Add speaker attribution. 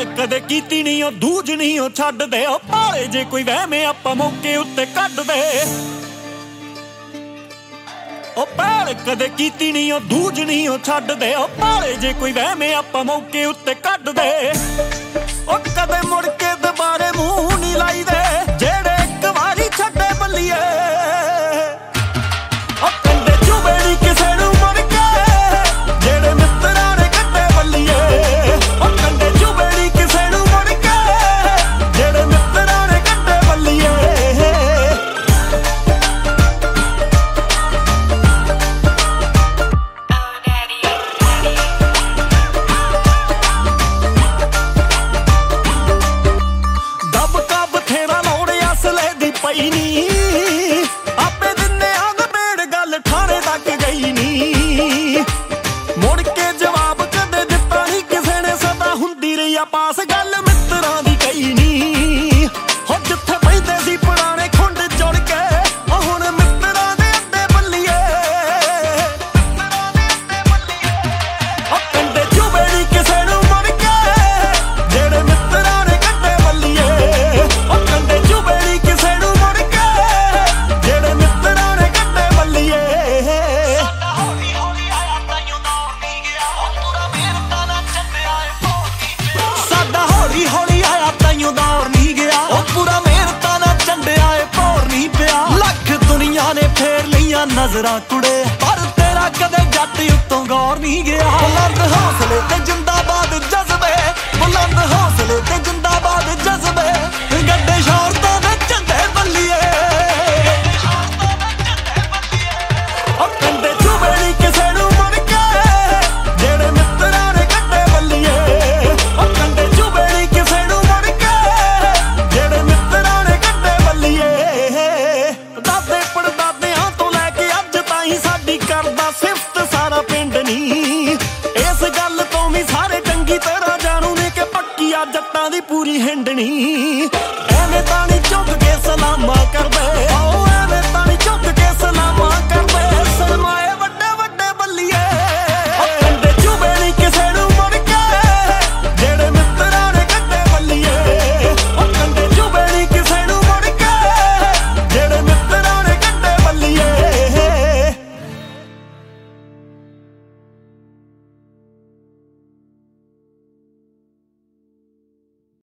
Speaker 1: ਭੈਣ ਕਦੇ ਕੀਤੀ ਨਹੀਂ ਉਹ ਦੂਜ ਨਹੀਂ ਉਹ ਛੱਡਦੇ ਉਹ ਭਾਲੇ ਜੇ ਕੋਈ ਵਹਿਮੇ ਆਪਾਂ ਮੌਕੇ ਉੱਤੇ ਕੱਢਦੇ ਉਹ ਭੈਣ ਕਦੇ ਕੀਤੀ ਨਹੀਂ ਉਹ ਦੂਜ ਨਹੀਂ ਉਹ ਛੱਡਦੇ ਉਹ ਭਾਲੇ ਜੇ ਕੋਈ ਵਹਿਮੇ ਆਪਾਂ ਮੌਕੇ ਉੱਤੇ ਕੱਢਦੇ ਉਹ ਕਦੇ ਮੁੜ ਕੇ ਦੁਬਾਰੇ ਮੂੰਹ ਨਹੀਂ ਲਾਈਦੇ ਜਿਹੜੇ ਇੱਕ ਵਾਰੀ ਛੱਡੇ ਬੱਲੀਏ ਉਹ ਕੰਡੇ ਚੁਬੇ ਨੀ ਕਿਸੇ ਨੂੰ ਮੁੜ ਕੇ ਜਿਹੜੇ ਮਿੱਤਰਾਂ ਨੇ ਕੱਢੇ ਬੱਲੀਏ ਉਹ ਕੰਡੇ ਚੁਬੇ ਨੀ ਕਿਸੇ ਨੂੰ ਮੁੜ ਕੇ ਜਿਹੜੇ ਮਿੱਤਰਾਂ ਨੇ ਕੱਢੇ ਬੱਲੀਏ ਪਈ ਨੀ ਆਪੇ ਦਿਨੇ ਆਂਗ ਬੇੜ ਗੱਲ ਠਾਣੇ ਤੱਕ ਗਈ ਨੀ ਮੁੜ ਕੇ ਜਵਾਬ ਕਦੇ ਦਿੱਤਾ ਨੀ ਕਿਸੇ ਨੇ ਸਦਾ ਹੁੰਦੀ ਰਹੀ ਆ ਪਾਸ ਗੱਲ ਮਿੱਤਰਾਂ ਦੀ ਕਹੀ ਨੀ ਹੋ ਜਿੱਥੇ ਬੈਠਦੇ ਸੀ ਪੁਰਾਣੇ ਖੁੰਡ ਜੁੜ ਕੇ ਉਹ ਹੁਣ ਮਿੱਤਰਾਂ ਦੇ ਅੱਡੇ ਬੱਲੀਏ ਉਹ ਕੰਡੇ ਚੁਬੇ ਨੀ ਕਿਸੇ ਨੂੰ ਮੁੜ ਕੇ ਜਿਹੜੇ ਮਿੱਤਰਾਂ ਨੇ ਕੱਢੇ ਬੱਲੀਏ ਉਹ ਕੰਡੇ ਚੁਬੇ ਨੀ ਕਿਸੇ ਨੂੰ ਦੌਰ ਨਹੀਂ ਗਿਆ ਉਹ ਪੂਰਾ ਮਿਹਨਤਾਂ ਨਾਲ ਝੰਡਿਆ ਏ ਭੌਰ ਨਹੀਂ ਪਿਆ ਲੱਖ ਦੁਨੀਆ ਨੇ ਫੇਰ ਲਈਆਂ ਨਜ਼ਰਾਂ ਕੁੜੇ ਪਰ ਤੇਰਾ ਕਦੇ ਜੱਟ ਉੱਤੋਂ ਗੌਰ ਨਹੀਂ ਗਿਆ ਬੁਲੰਦ ਹੌਸਲੇ ਤੇ ਜਿੰਦਾਬਾਦ ਜਜ਼ਬੇ ਬੁਲੰਦ ਹੌਸਲੇ ਤੇ ਜਿੰਦਾਬਾਦ ਜਜ਼ਬੇ ਗੱਡੇ ਸ਼ੌਹਰਤਾਂ ਦੇ ਝੰਡੇ ਬੱਲੀਏ ਉਹ ਕੰਡੇ ਚੁਬੇ ਨੀ ਕਿਸੇ ਨੂੰ ਮੁੜ ਕੇ ਜਿਹੜੇ ਮਿੱਤਰਾਂ ਨੇ ਕੱਢੇ ਬੱਲੀਏ ਉਹ ਕੰਡੇ ਚੁਬੇ ਨੀ ਕਿਸੇ ਨੂੰ ਕਰਦਾ ਸਿਫਤ ਸਾਰਾ ਪਿੰਡ ਨੀ ਇਸ ਗੱਲ ਤੋਂ ਵੀ ਸਾਰੇ ਚੰਗੀ ਤਰ੍ਹਾਂ ਜਾਣੂ ਨੇ ਕਿ ਪੱਕੀ ਆ ਜੱਟਾਂ ਦੀ ਪੂਰੀ ਹਿੰਡਣੀ ਐਵੇਂ ਤਾਂ ਨੀ ਝੁਕ ਕੇ ਸਲਾਮਾਂ ਕਰਦੇ